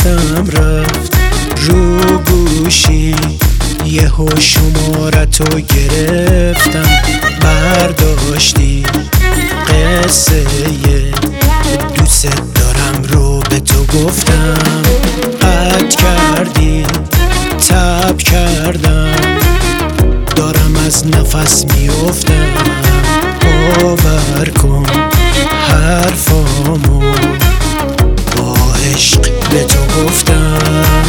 یادم رفت رو گوشی یهو شمارتو گرفتم، برداشتی قصه دوست دارم رو به تو گفتم، قطع کردی تب کردم، دارم از نفس میافتم، باور کن حرفامو با عشق به تو گفتم.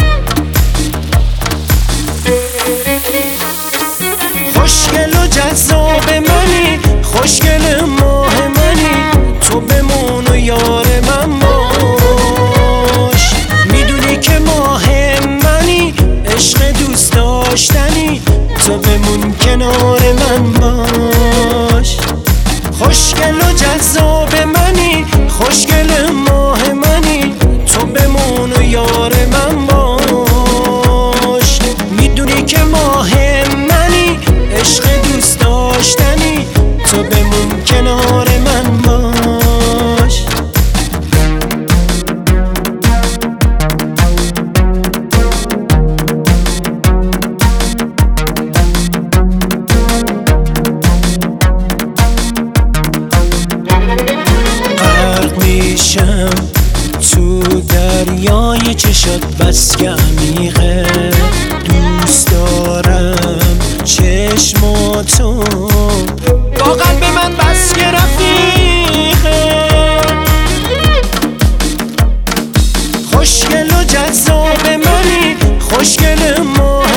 خوشگل و جذاب منی، خوشگل ماه منی، تو بمون و یار من باش، میدونی که ماه منی، عشق دوست داشتنی، تو بمون کنار من باش. خوشگل و جذاب منی، خوشگل ماه منی، تو بمون و یار من باش، میدونی که ماه منی، عشق دوست داشتنی، تو بمون کنار من باش. غرق میشم تو دریای چشات بس که عمیقه، دوست دارم چشماتو واقعا به من بس که رفیقه. خوشگل و جذاب منی، خوشگل ماه